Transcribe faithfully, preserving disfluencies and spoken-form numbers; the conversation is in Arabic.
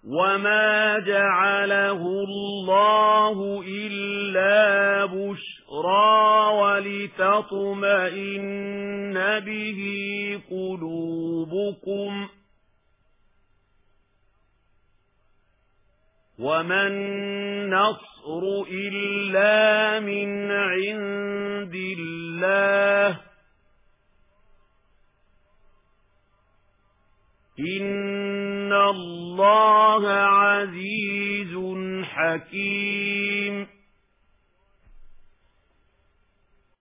وَمَا جَعَلَهُ اللَّهُ إِلَّا بُشْرَى وَلِتَطْمَئِنَّ بِهِ قُلُوبُكُمْ وَمَا النَّصْرُ إِلَّا مِنْ عِندِ اللَّهِ إِنَّ اللَّهَ عَزِيزٌ حَكِيمٌ